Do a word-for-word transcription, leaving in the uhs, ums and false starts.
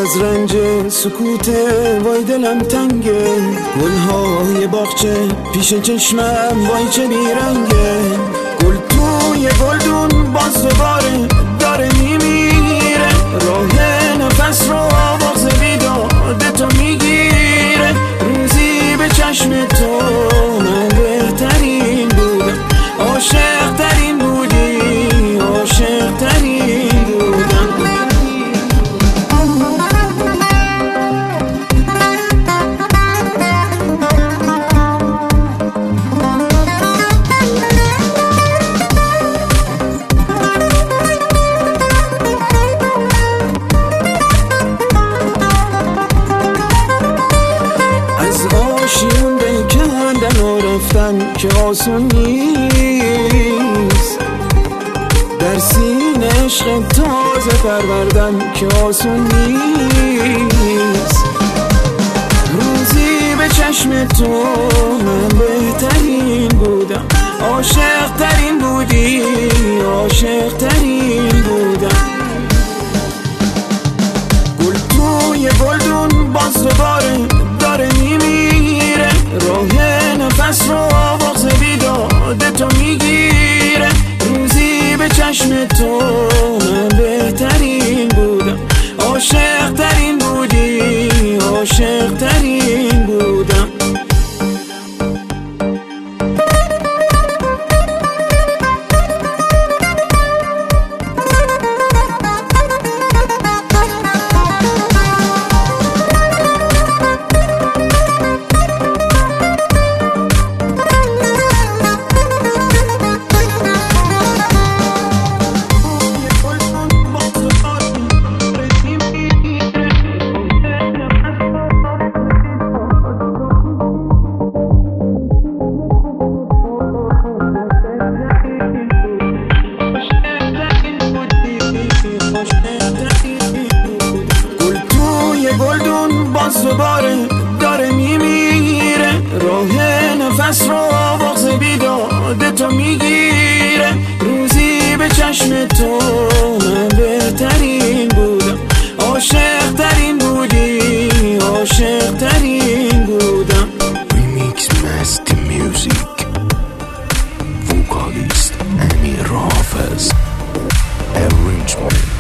از رنج سکوت وای دلم تنگه، گلهای باغچه پیش چشمم وای چه بیرنگه، گل توی گلدون باز دوباره داره میمیره، راه نفس رو آواز بیداد تو میگیره، روزی به چشم تو من بهترین بودم، عاشق ترین بودی، عاشق ترین بودم. آشیون بکندن و رفتن که آسون نیست، در سینه عشق تازه پروردن که آسون نیست، روزی به چشم تو من بهترین بودم، عاشق ترین بودی، عاشق ترین بودم، گل توی گلدون باز دوباره داره میمیره، راه نفس رو آواز بیداد تو میگیره، روزی به چشم تو من بهترین بودم، عاشق ترین بودی، عاشق ترین بودم. گلدون باز دوباره داره میمیره، راه نفس رو آواز بیداد تو میگیره، روزی به چشم تو من بهترین بودم، عاشق ترین بودی، عاشق ترین بودم. Remix Master Music Vocalist Amir Hafez Arrangement